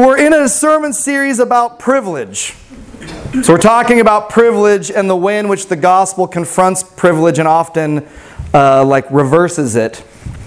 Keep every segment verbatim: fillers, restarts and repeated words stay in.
we're in a sermon series about privilege. So we're talking about privilege and the way in which the gospel confronts privilege and often uh, like reverses it.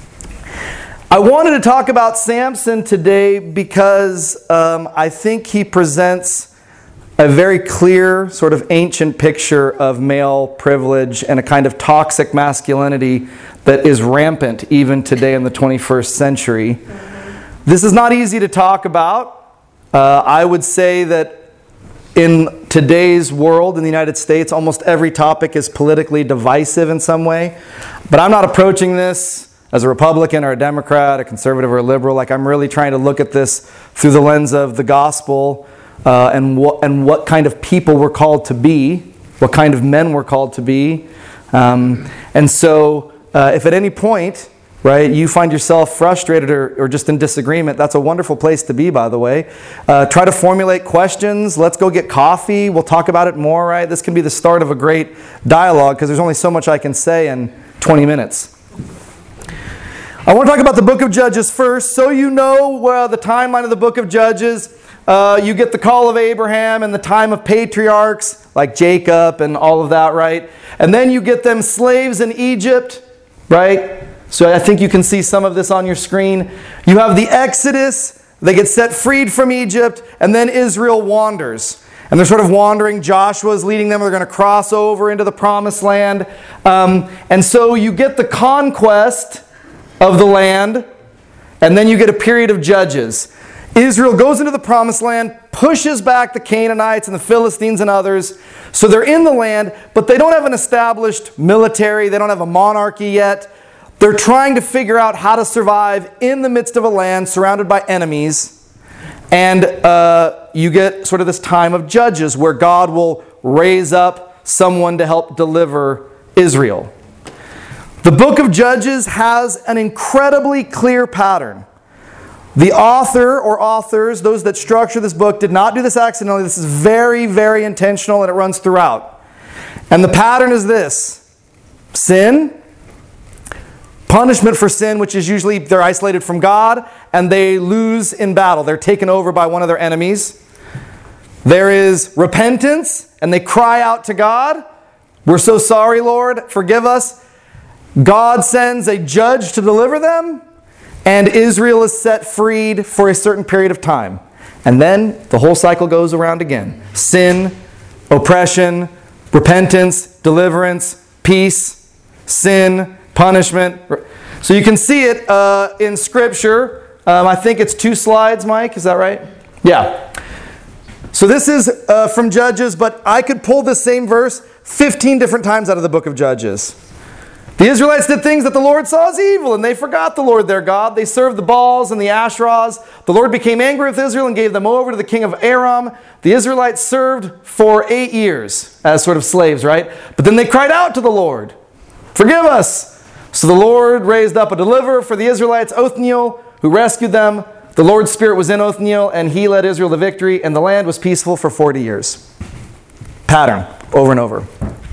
I wanted to talk about Samson today because um, I think he presents a very clear, sort of ancient picture of male privilege and a kind of toxic masculinity that is rampant even today in the twenty-first century. This is not easy to talk about. Uh, I would say that in today's world, in the United States, almost every topic is politically divisive in some way. But I'm not approaching this as a Republican or a Democrat, a conservative or a liberal. Like, I'm really trying to look at this through the lens of the gospel uh, and what and what kind of people we're called to be, what kind of men we're called to be. Um, and so, uh, if at any point, right, you find yourself frustrated or, or just in disagreement, that's a wonderful place to be, by the way. Uh, try to formulate questions. Let's go get coffee. We'll talk about it more, right? This can be the start of a great dialogue because there's only so much I can say in twenty minutes. I want to talk about the book of Judges first. So you know uh, the timeline of the book of Judges. Uh, you get the call of Abraham and the time of patriarchs like Jacob and all of that, right? And then you get them slaves in Egypt, right? So I think you can see some of this on your screen. You have the Exodus. They get set freed from Egypt, and then Israel wanders. And they're sort of wandering. Joshua's leading them. They're going to cross over into the promised land. Um, and so you get the conquest of the land, and then you get a period of judges. Israel goes into the promised land, pushes back the Canaanites and the Philistines and others. So they're in the land, but they don't have an established military. They don't have a monarchy yet. They're trying to figure out how to survive in the midst of a land surrounded by enemies. And uh, you get sort of this time of judges where God will raise up someone to help deliver Israel. The book of Judges has an incredibly clear pattern. The author or authors, those that structure this book, did not do this accidentally. This is very, very intentional, and it runs throughout. And the pattern is this: sin, punishment for sin, which is usually they're isolated from God and they lose in battle. They're taken over by one of their enemies. There is repentance and they cry out to God. We're so sorry, Lord, forgive us. God sends a judge to deliver them, and Israel is set freed for a certain period of time. And then the whole cycle goes around again. Sin, oppression, repentance, deliverance, peace, sin, punishment. So you can see it uh, in Scripture. Um, I think it's two slides, Mike. Is that right? Yeah. So this is uh, from Judges, but I could pull this same verse fifteen different times out of the book of Judges. The Israelites did things that the Lord saw as evil, and they forgot the Lord their God. They served the Baals and the Asherahs. The Lord became angry with Israel and gave them over to the king of Aram. The Israelites served for eight years as sort of slaves, right? But then they cried out to the Lord, "Forgive us." So the Lord raised up a deliverer for the Israelites, Othniel, who rescued them. The Lord's Spirit was in Othniel, and he led Israel to victory, and the land was peaceful for forty years. Pattern, over and over.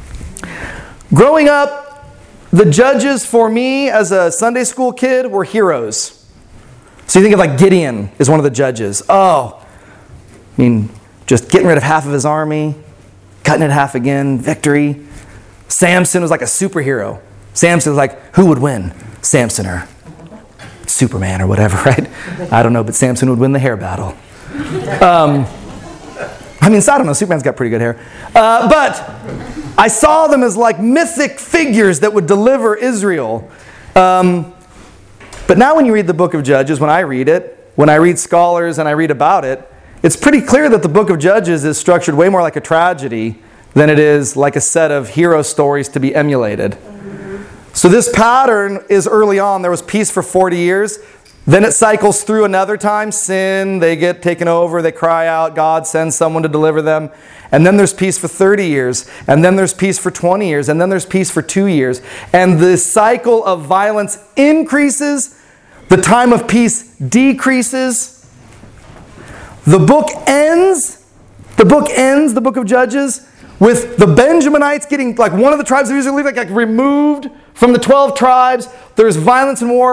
Growing up, the judges for me as a Sunday school kid were heroes. So you think of like Gideon is one of the judges. Oh, I mean, just getting rid of half of his army, cutting it in half again, victory. Samson was like a superhero. Samson was like, who would win? Samson or Superman or whatever, right? I don't know, but Samson would win the hair battle. Um, I mean, I don't know, Superman's got pretty good hair. Uh, but I saw them as like mythic figures that would deliver Israel. Um, but now when you read the book of Judges, when I read it, when I read scholars and I read about it, it's pretty clear that the book of Judges is structured way more like a tragedy than it is like a set of hero stories to be emulated. So this pattern is early on. There was peace for forty years. Then it cycles through another time. Sin, they get taken over, they cry out, God sends someone to deliver them. And then there's peace for thirty years. And then there's peace for twenty years. And then there's peace for two years. And the cycle of violence increases. The time of peace decreases. The book ends. The book ends, the book of Judges, with the Benjaminites getting, like one of the tribes of Israel, like, like removed from the twelve tribes. There's violence and war.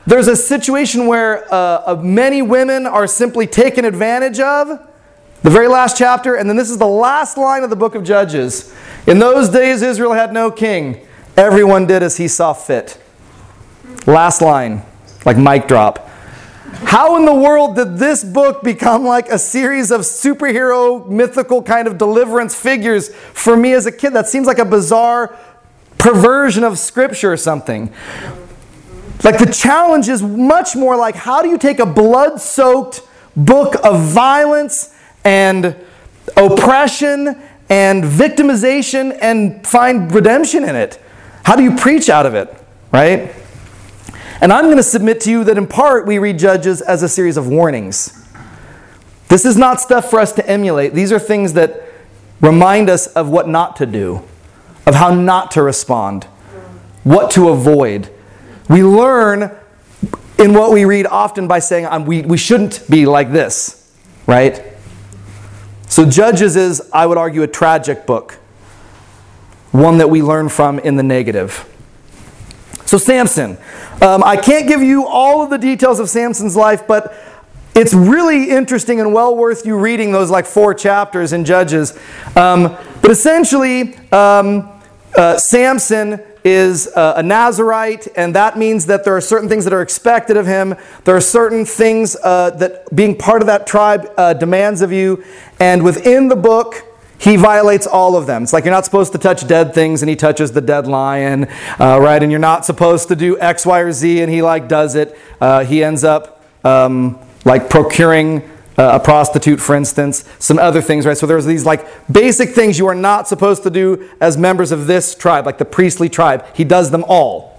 there's a situation where uh, many women are simply taken advantage of. The very last chapter, and then this is the last line of the book of Judges. In those days, Israel had no king. Everyone did as he saw fit. Last line, like mic drop. How in the world did this book become like a series of superhero, mythical kind of deliverance figures for me as a kid? That seems like a bizarre perversion of Scripture or something. Like the challenge is much more like, how do you take a blood-soaked book of violence and oppression and victimization and find redemption in it? How do you preach out of it, right? And I'm going to submit to you that in part we read Judges as a series of warnings. This is not stuff for us to emulate. These are things that remind us of what not to do, of how not to respond, what to avoid. We learn in what we read often by saying um, we, we shouldn't be like this, right? So Judges is, I would argue, a tragic book. One that we learn from in the negative. So Samson. Um, I can't give you all of the details of Samson's life, but it's really interesting and well worth you reading those like four chapters in Judges. Um, but essentially, um, uh, Samson is uh, a Nazirite, and that means that there are certain things that are expected of him. There are certain things uh, that being part of that tribe uh, demands of you. And within the book, he violates all of them. It's like you're not supposed to touch dead things, and he touches the dead lion, uh, right? And you're not supposed to do X, Y, or Z, and he like does it. Uh, he ends up um, like procuring uh, a prostitute, for instance, some other things, right? So there's these like basic things you are not supposed to do as members of this tribe, like the priestly tribe. He does them all.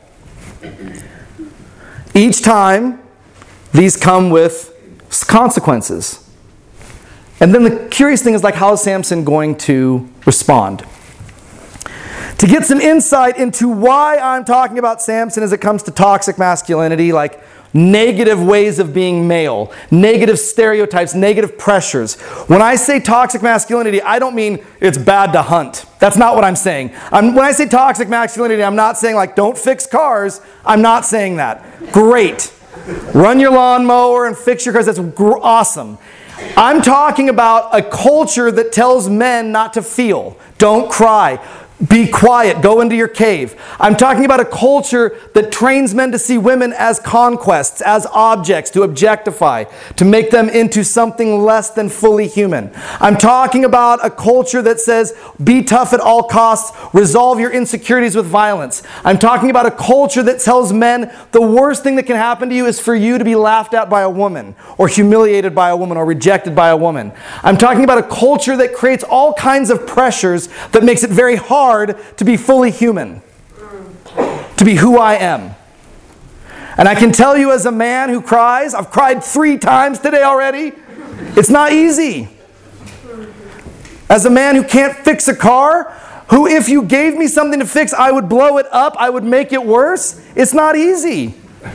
Each time, these come with consequences. And then the curious thing is, like, how is Samson going to respond? To get some insight into why I'm talking about Samson as it comes to toxic masculinity, like negative ways of being male, negative stereotypes, negative pressures. When I say toxic masculinity, I don't mean it's bad to hunt. That's not what I'm saying. I'm, when I say toxic masculinity, I'm not saying like don't fix cars. I'm not saying that. Great. Run your lawnmower and fix your cars. That's gr- awesome. I'm talking about a culture that tells men not to feel. Don't cry. Be quiet. Go into your cave. I'm talking about a culture that trains men to see women as conquests, as objects to objectify, to make them into something less than fully human. I'm talking about a culture that says, be tough at all costs, resolve your insecurities with violence. I'm talking about a culture that tells men the worst thing that can happen to you is for you to be laughed at by a woman, or humiliated by a woman, or rejected by a woman. I'm talking about a culture that creates all kinds of pressures that makes it very hard to be fully human, to be who I am. And I can tell you as a man who cries, I've cried three times today already, it's not easy. As a man who can't fix a car, who if you gave me something to fix, I would blow it up, I would make it worse, it's not easy.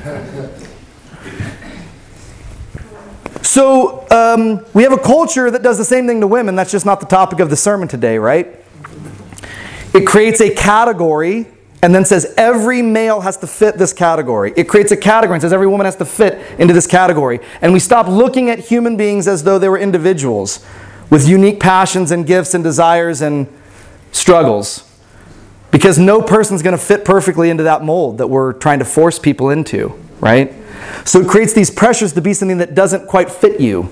So um, we have a culture that does the same thing to women. That's just not the topic of the sermon today, right? It creates a category and then says every male has to fit this category. It creates a category and says every woman has to fit into this category. And we stop looking at human beings as though they were individuals with unique passions and gifts and desires and struggles. Because no person's going to fit perfectly into that mold that we're trying to force people into, right? So it creates these pressures to be something that doesn't quite fit you.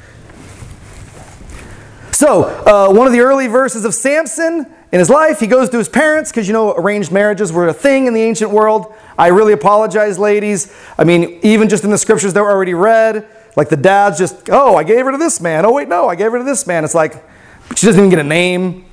So, uh, one of the early verses of Samson in his life, he goes to his parents, because you know arranged marriages were a thing in the ancient world. I really apologize, ladies. I mean, even just in the scriptures that were already read, like the dad's just, oh, I gave her to this man. Oh, wait, no, I gave her to this man. It's like, she doesn't even get a name.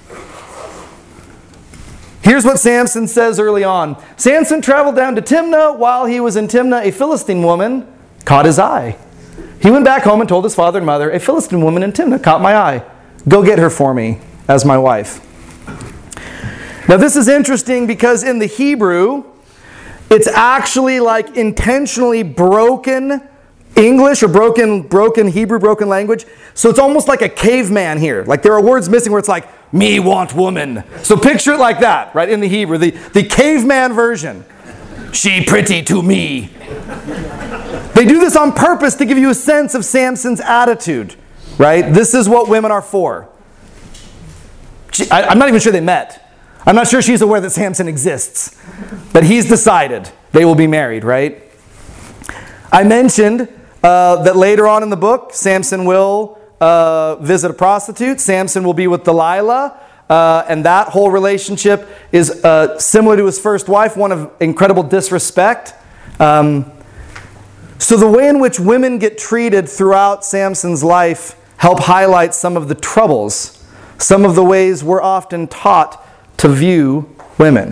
Here's what Samson says early on. Samson traveled down to Timnah. While he was in Timnah, a Philistine woman caught his eye. He went back home and told his father and mother, a Philistine woman in Timnah caught my eye. Go get her for me as my wife. Now this is interesting because in the Hebrew, it's actually like intentionally broken English or broken broken Hebrew, broken language. So it's almost like a caveman here. Like there are words missing where it's like, me want woman. So picture it like that, right, in the Hebrew, the, the caveman version. She pretty to me. They do this on purpose to give you a sense of Samson's attitude, right? This is what women are for. She, I, I'm not even sure they met. I'm not sure she's aware that Samson exists. But he's decided they will be married, right? I mentioned uh, that later on in the book, Samson will uh, visit a prostitute. Samson will be with Delilah. Uh, and that whole relationship is uh, similar to his first wife, one of incredible disrespect. Um, so the way in which women get treated throughout Samson's life help highlight some of the troubles, some of the ways we're often taught to view women.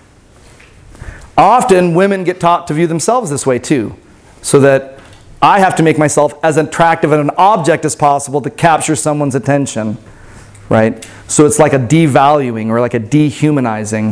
Often women get taught to view themselves this way too, so that I have to make myself as attractive and an object as possible to capture someone's attention, right? So it's like a devaluing or like a dehumanizing.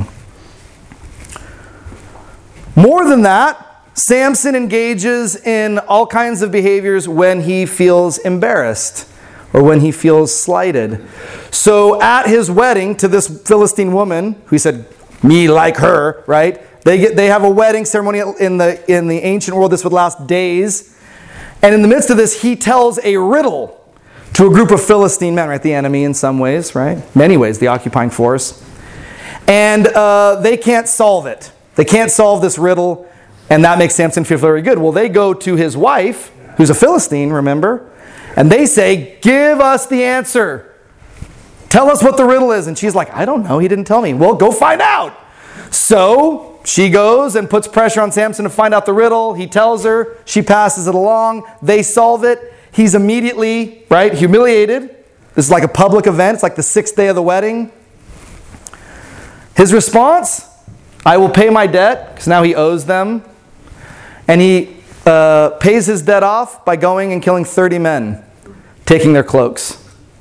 More than that, Samson engages in all kinds of behaviors when he feels embarrassed or when he feels slighted. So at his wedding to this Philistine woman, who said, me like her, right? They get they have a wedding ceremony in the in the ancient world. This would last days. And in the midst of this, he tells a riddle to a group of Philistine men, right? The enemy in some ways, right? Many ways, the occupying force. And uh, they can't solve it. They can't solve this riddle. And that makes Samson feel very good. Well, they go to his wife, who's a Philistine, remember? And they say, give us the answer. Tell us what the riddle is. And she's like, I don't know. He didn't tell me. Well, go find out. So she goes and puts pressure on Samson to find out the riddle. He tells her. She passes it along. They solve it. He's immediately, right, humiliated. This is like a public event. It's like the sixth day of the wedding. His response, I will pay my debt, because now he owes them. And he uh, pays his debt off by going and killing thirty men, taking their cloaks.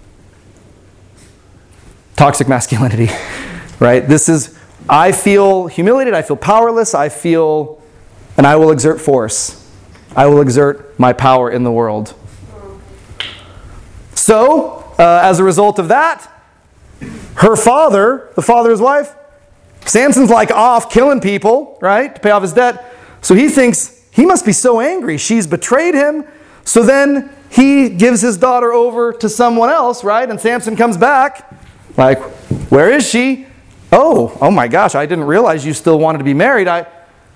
Toxic masculinity, right? This is, I feel humiliated, I feel powerless, I feel, and I will exert force. I will exert my power in the world. So, uh, as a result of that, her father, the father of his wife, Samson's like off killing people, right, to pay off his debt. So he thinks he must be so angry. She's betrayed him. So then he gives his daughter over to someone else, right? And Samson comes back, like, where is she? Oh, oh my gosh, I didn't realize you still wanted to be married. I,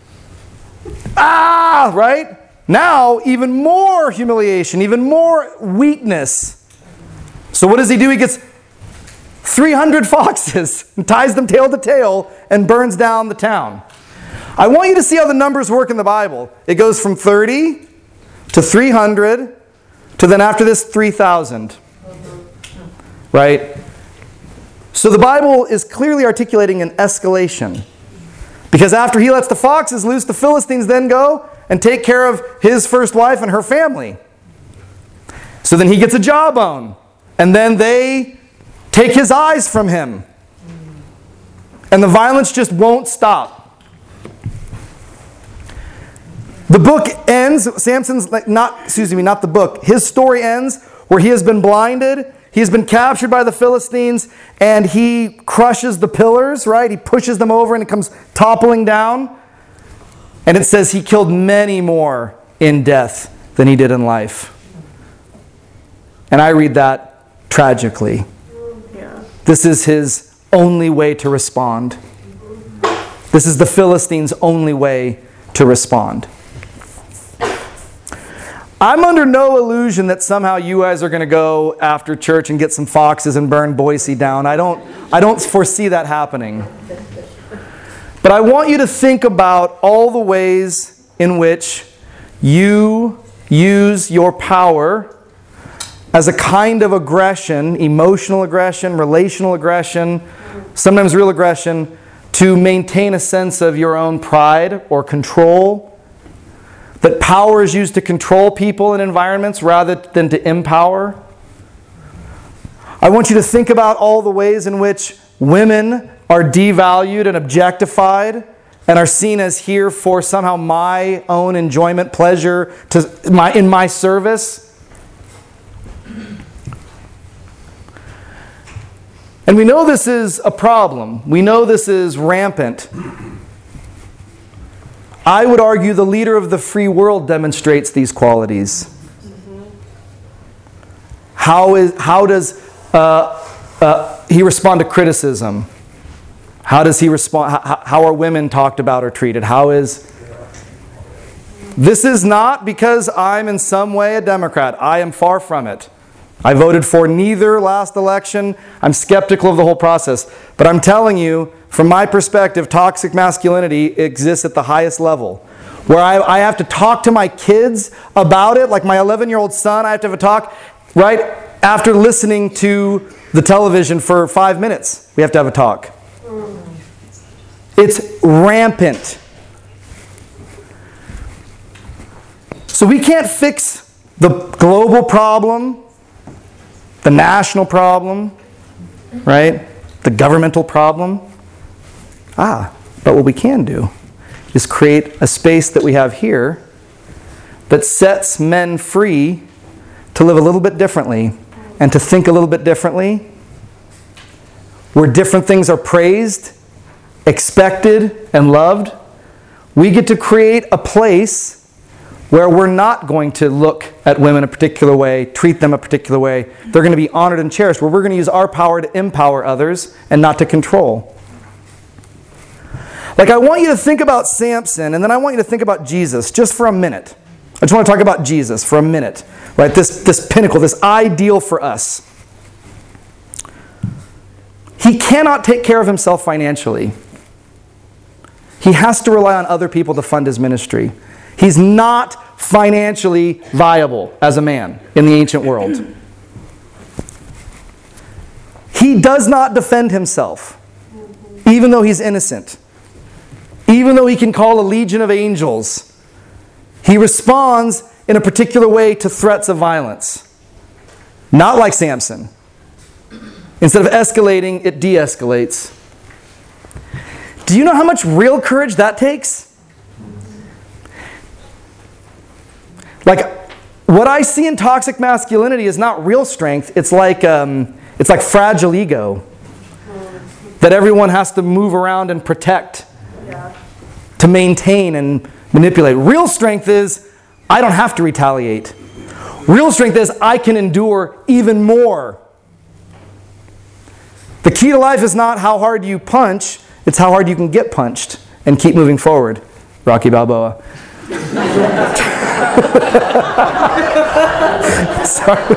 ah, right? Now, even more humiliation, even more weakness. So what does he do? He gets three hundred foxes and ties them tail to tail and burns down the town. I want you to see how the numbers work in the Bible. It goes from thirty to three hundred to then after this three thousand. Right? So the Bible is clearly articulating an escalation. Because after he lets the foxes loose, the Philistines then go and take care of his first wife and her family. So then he gets a jawbone. And then they take his eyes from him. And the violence just won't stop. The book ends, Samson's, not, excuse me, not the book. His story ends where he has been blinded. He's been captured by the Philistines and he crushes the pillars, right? He pushes them over and it comes toppling down. And it says he killed many more in death than he did in life. And I read that tragically. Yeah. This is his only way to respond. This is the Philistines' only way to respond. I'm under no illusion that somehow you guys are going to go after church and get some foxes and burn Boise down. I don't, I don't foresee that happening. But I want you to think about all the ways in which you use your power as a kind of aggression, emotional aggression, relational aggression, sometimes real aggression, to maintain a sense of your own pride or control. That power is used to control people and environments rather than to empower. I want you to think about all the ways in which women are devalued and objectified and are seen as here for somehow my own enjoyment, pleasure, to my, in my service. And we know this is a problem. We know this is rampant. I would argue the leader of the free world demonstrates these qualities. Mm-hmm. How is how does uh, uh, he respond to criticism? How does he respond? How, how are women talked about or treated? How is... This is not because I'm in some way a Democrat. I am far from it. I voted for neither last election. I'm skeptical of the whole process. But I'm telling you, from my perspective, toxic masculinity exists at the highest level. Where I, I have to talk to my kids about it, like my eleven-year-old son, I have to have a talk right after listening to the television for five minutes. We have to have a talk. It's rampant. So we can't fix the global problem, the national problem, right? The governmental problem. Ah, but what we can do is create a space that we have here that sets men free to live a little bit differently and to think a little bit differently, where different things are praised, expected, and loved. We get to create a place where we're not going to look at women a particular way, treat them a particular way. They're going to be honored and cherished, where we're going to use our power to empower others and not to control. Like, I want you to think about Samson, and then I want you to think about Jesus just for a minute. I just want to talk about Jesus for a minute. Right? This, this pinnacle, this ideal for us. He cannot take care of himself financially. He has to rely on other people to fund his ministry. He's not financially viable as a man in the ancient world. He does not defend himself, even though he's innocent. Even though he can call a legion of angels, he responds in a particular way to threats of violence. Not like Samson. Instead of escalating, it de-escalates. Do you know how much real courage that takes? Like, what I see in toxic masculinity is not real strength. It's like um, it's like fragile ego that everyone has to move around and protect, yeah, to maintain and manipulate. Real strength is, I don't have to retaliate. Real strength is, I can endure even more. The key to life is not how hard you punch, it's how hard you can get punched and keep moving forward. Rocky Balboa. Sorry.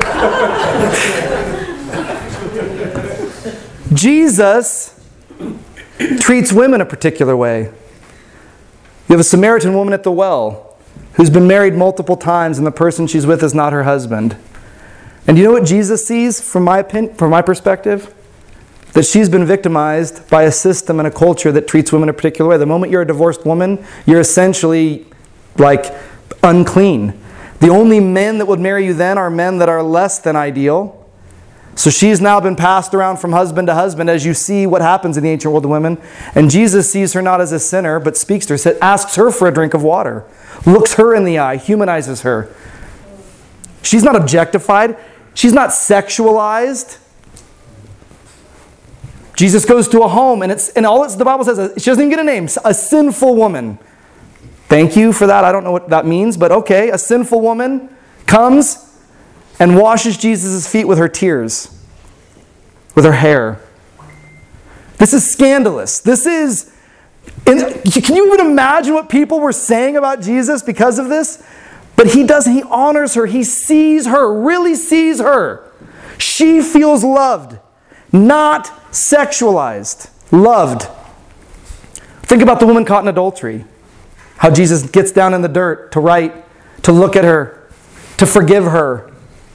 Jesus treats women a particular way. You have a Samaritan woman at the well who's been married multiple times, and the person she's with is not her husband. And you know what Jesus sees from my opinion, from my perspective? That she's been victimized by a system and a culture that treats women a particular way. The moment you're a divorced woman, you're essentially like unclean. The only men that would marry you then are men that are less than ideal. So she's now been passed around from husband to husband, as you see what happens in the ancient world of women. And Jesus sees her not as a sinner, but speaks to her, asks her for a drink of water, looks her in the eye, humanizes her. She's not objectified. She's not sexualized. Jesus goes to a home, and it's and all it's, the Bible says, she doesn't even get a name, a sinful woman. Thank you for that. I don't know what that means, but okay. A sinful woman comes and washes Jesus' feet with her tears, with her hair. This is scandalous. This is... And can you even imagine what people were saying about Jesus because of this? But he does, he honors her. He sees her, really sees her. She feels loved, not sexualized, loved. Think about the woman caught in adultery. How Jesus gets down in the dirt to write, to look at her, to forgive her.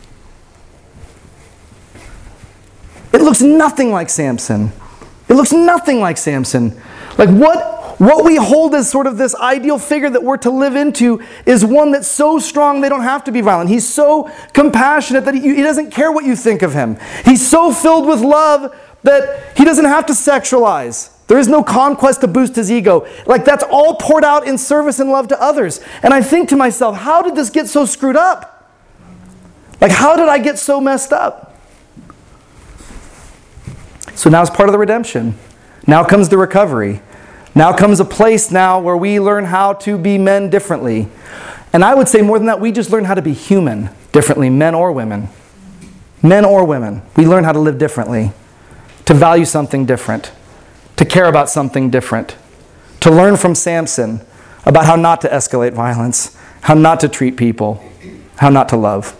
It looks nothing like Samson. It looks nothing like Samson. Like what, what we hold as sort of this ideal figure that we're to live into is one that's so strong they don't have to be violent. He's so compassionate that he, he doesn't care what you think of him. He's so filled with love that he doesn't have to sexualize. There is no conquest to boost his ego. Like, that's all poured out in service and love to others. And I think to myself, how did this get so screwed up? Like, how did I get so messed up? So now it's part of the redemption. Now comes the recovery. Now comes a place now where we learn how to be men differently. And I would say more than that, we just learn how to be human differently, men or women. Men or women. We learn how to live differently, to value something different, to care about something different, to learn from Samson about how not to escalate violence, how not to treat people, how not to love.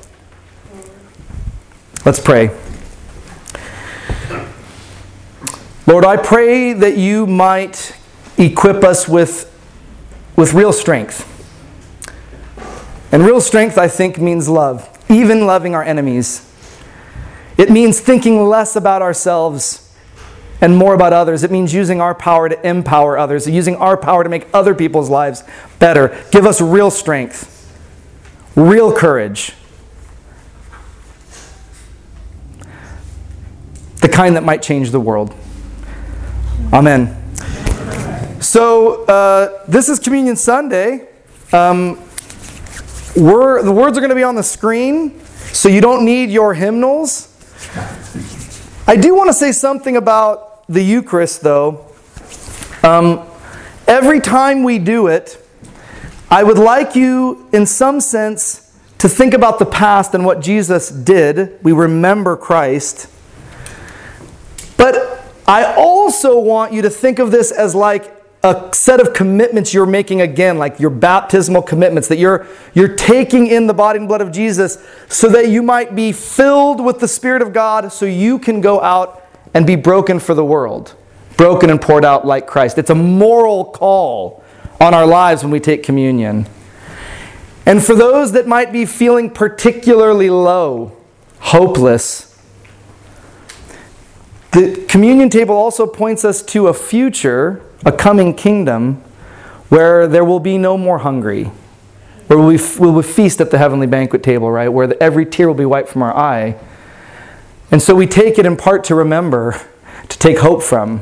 Let's pray. Lord, I pray that you might equip us with, with real strength. And real strength, I think, means love, even loving our enemies. It means thinking less about ourselves and more about others. It means using our power to empower others, using our power to make other people's lives better. Give us real strength, real courage, the kind that might change the world. Amen. So, uh, this is Communion Sunday. Um, we're, the words are going to be on the screen, so you don't need your hymnals. I do want to say something about the Eucharist, though. Um, every time we do it, I would like you, in some sense, to think about the past and what Jesus did. We remember Christ. But I also want you to think of this as like a set of commitments you're making again, like your baptismal commitments, that you're, you're taking in the body and blood of Jesus so that you might be filled with the Spirit of God so you can go out and be broken for the world, broken and poured out like Christ. It's a moral call on our lives when we take communion. And for those that might be feeling particularly low, hopeless, the communion table also points us to a future, a coming kingdom, where there will be no more hungry, where we will we feast at the heavenly banquet table, right? Where the, every tear will be wiped from our eye. And so we take it in part to remember, to take hope from.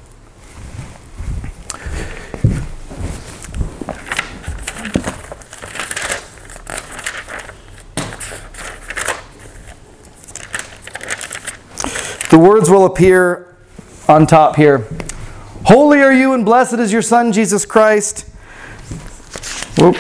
The words will appear on top here. Holy are you and blessed is your Son, Jesus Christ. Whoop.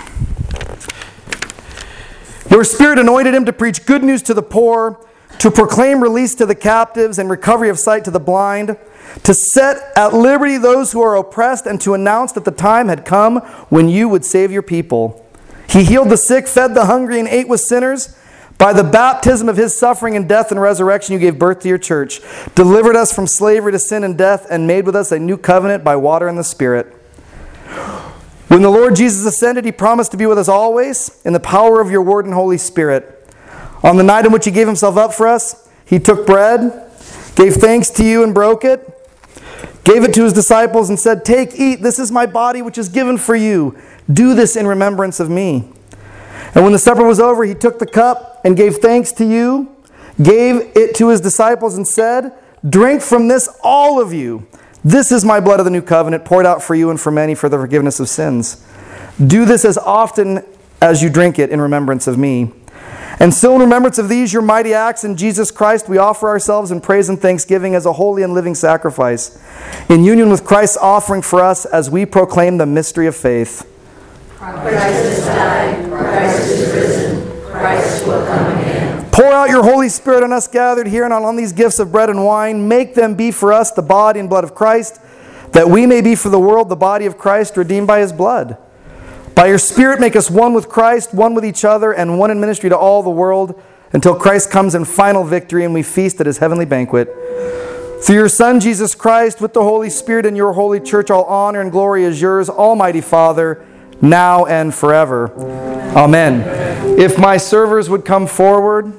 Your Spirit anointed him to preach good news to the poor, to proclaim release to the captives and recovery of sight to the blind, to set at liberty those who are oppressed, and to announce that the time had come when you would save your people. He healed the sick, fed the hungry, and ate with sinners. By the baptism of his suffering and death and resurrection, you gave birth to your church, delivered us from slavery to sin and death, and made with us a new covenant by water and the Spirit. When the Lord Jesus ascended, he promised to be with us always in the power of your word and Holy Spirit. On the night in which he gave himself up for us, he took bread, gave thanks to you and broke it, gave it to his disciples and said, "Take, eat, this is my body which is given for you. Do this in remembrance of me." And when the supper was over, he took the cup and gave thanks to you, gave it to his disciples and said, "Drink from this, all of you. This is my blood of the new covenant, poured out for you and for many for the forgiveness of sins. Do this as often as you drink it in remembrance of me." And so in remembrance of these, your mighty acts in Jesus Christ, we offer ourselves in praise and thanksgiving as a holy and living sacrifice, in union with Christ's offering for us as we proclaim the mystery of faith. Christ has died, Christ is risen, Christ will come again. Pour out your Holy Spirit on us gathered here and on these gifts of bread and wine. Make them be for us the body and blood of Christ, that we may be for the world the body of Christ, redeemed by his blood. By your Spirit make us one with Christ, one with each other, and one in ministry to all the world, until Christ comes in final victory and we feast at his heavenly banquet. Through your Son, Jesus Christ, with the Holy Spirit and your holy church, all honor and glory is yours, Almighty Father, now and forever. Amen. Amen. If my servers would come forward.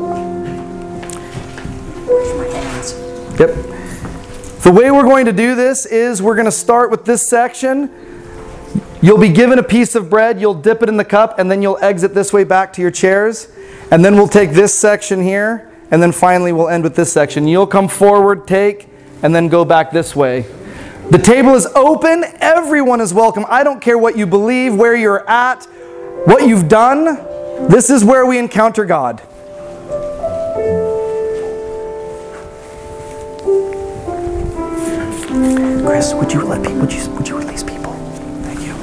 Yep. The way we're going to do this is we're going to start with this section. You'll be given a piece of bread, you'll dip it in the cup, and then you'll exit this way back to your chairs. And then we'll take this section here, and then finally we'll end with this section. You'll come forward, take, and then go back this way. The table is open. Everyone is welcome. I don't care what you believe, where you're at, what you've done. This is where we encounter God. Chris, would you let people? Would you would you release people? Thank you.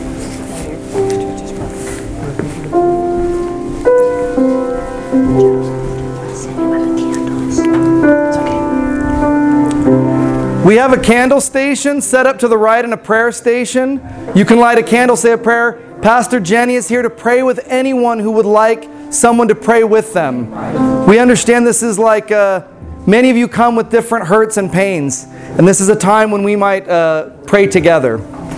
We have a candle station set up to the right and a prayer station. You can light a candle, say a prayer. Pastor Jenny is here to pray with anyone who would like someone to pray with them. We understand this is like, uh, many of you come with different hurts and pains. And this is a time when we might uh, pray together.